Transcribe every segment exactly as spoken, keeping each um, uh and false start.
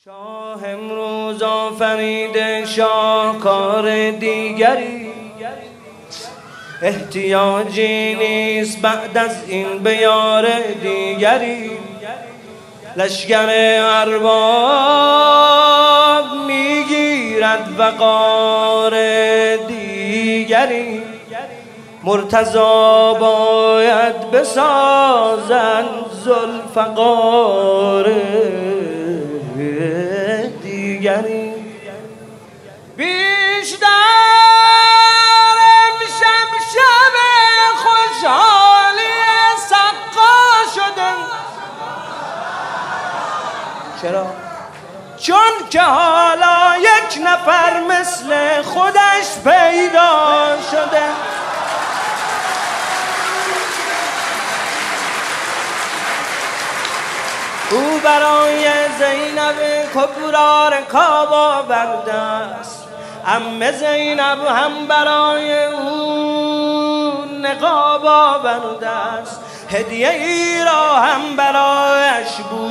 شاه امروز آفرید شاهکار دیگری، احتیاجی نیست بعد از این به یار دیگری. لشگر ارباب میگیرد وقار دیگری. مرتضی باید بسازد ذوالفقار دیگری. بیشتر امشب شب خوشحالی سقا شده. چرا؟ چون که حالا یک نفر مثل خودش پیدا شده. او برای زینب کبرا رکاب آورده است، عمه زینب هم برای او نقاب آورده است، هدیه ای را هم برایش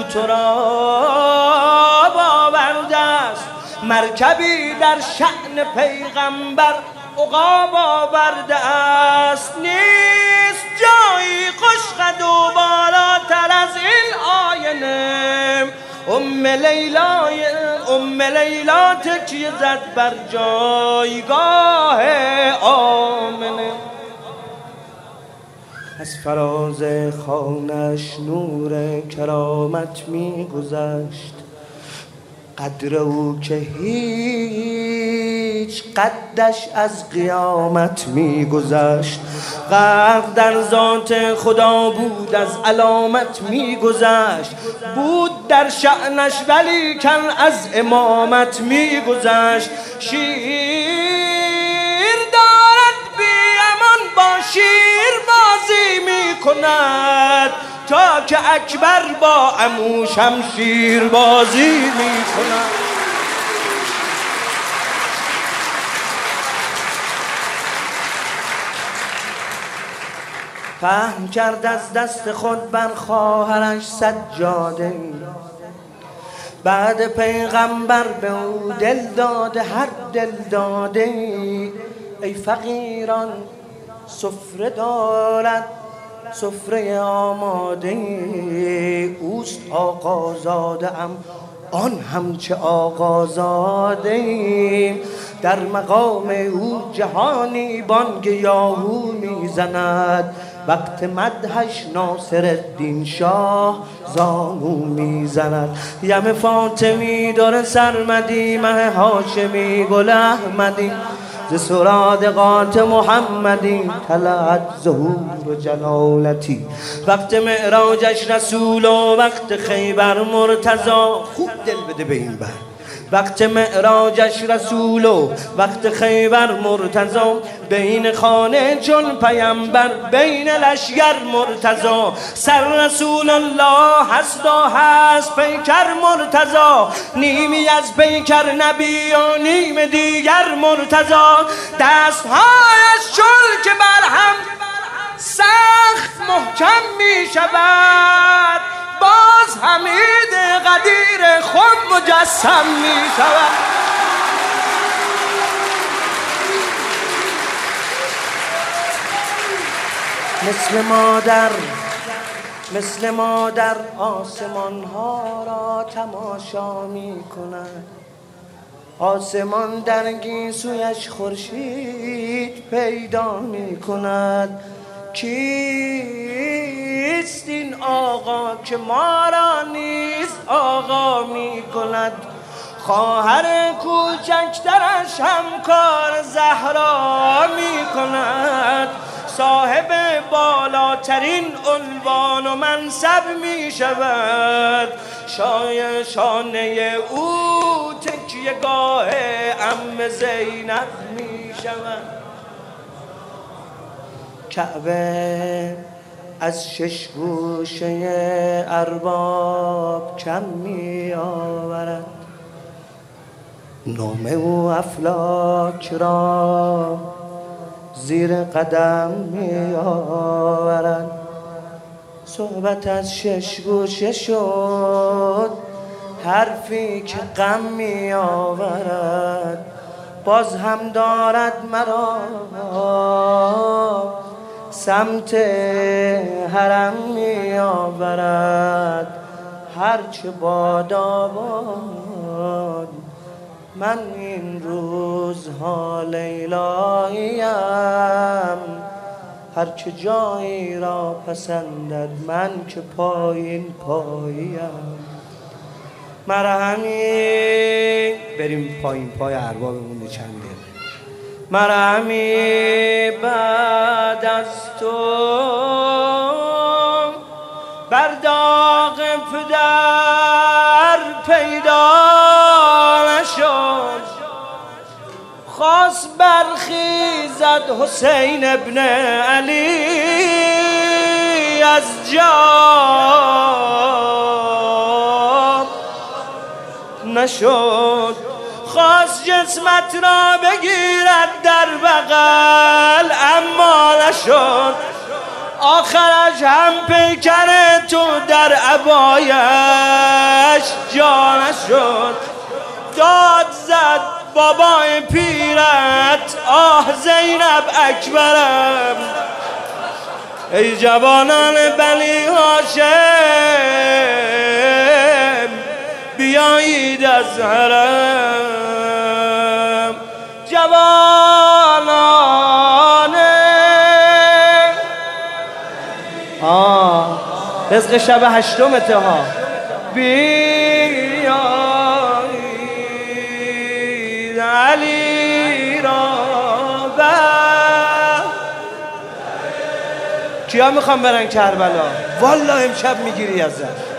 بوتراب آورده است، مرکبی در شأن پیغمبر عقاب آورده است. نیست جایی خوشقد و بالاتر از این آینه. ام لیلا ام لیلا تکیه زد بر جایگاه آمنه. از فراز خانش نور کرامت می گذشت، قدر او که هیچ قدش از قیامت می گذشت. غرق در ذات خدا بود از علامت می گذشت، بود در شأنش ولی کن از امامت می گذشت. شیر دارد بی امان با شیر بازی می کند، تا که اکبر با عمو شمشیر بازی می کند. فهم کرد از دست خود بر خواهرش سجاده، بعد پیغمبر به او دل داده هر دل داده. ای فقیران سفره دارد سفره آماده، اوست آقازاده ام آن همچه آقازاده. در مقام او جهانی بانگ یاهو میزند، وقت مدحش ناصر الدین شاه زانو میزند. یم فاطمی در سرمدی مه هاشمی گل احمدی، ز سرادقات محمدی طلعت ظهور و جلالتی. وقت معراجش رسول و وقت خیبر مرتضی. خوب دل بده به این بر. وقت معراجش رسول و وقت خیبر مرتضی، بین خانه چون پیمبر بین لشگر مرتضی. سر رسول الله هست و هست پیکر مرتضی، نیمی از پیکر نبی و نیم دیگر مرتضی. دستهایش چون که بر هم سخت محکم می شود، باز حمید قدیر خود مجسم می شود. مثل مادر مثل مادر آسمان ها را تماشا می کند، آسمان در گیسویش خورشید پیدا می کند. کیست این آقا که ما را نیز آقا می کند؟ خواهر کوچکترش هم کار زهرا می کند، صاحب بالاترین عنوان و منصب می شود. شای شانه او تکیه گاه عم زینب می شود. کعبه از شش گوشه ارباب کم می آورد، نام او افلاک را زیر قدم می آورد. صحبت از شش گوشه شد حرفی که غم می آورد باز هم دارد مرا سمت حرم می آورد. هرچه بادا باد من این روزها لیلاییم، هرچه جایی را پسندد من که پایین پاییم. مرهمی بریم پایین پای اربابمون چند دقیقه. مرهمی بعد از تو بر داغ پدر پیدا نشد، خواست برخیزد حسین ابن علی از جا نشد، خواست جسمت را بگیرد در بغل اما نشد، آخرش هم پیکر تو در عبایش جا نشد. داد زد بابای پیرت آه زینب اکبرم، ای جوانان بنی هاشم بیایید از حرم. جوانان آه رزق شب هشتمته ها، بیایید علی را بر. کیا میخوام برن کربلا؟ والا امشب میگیری ازش.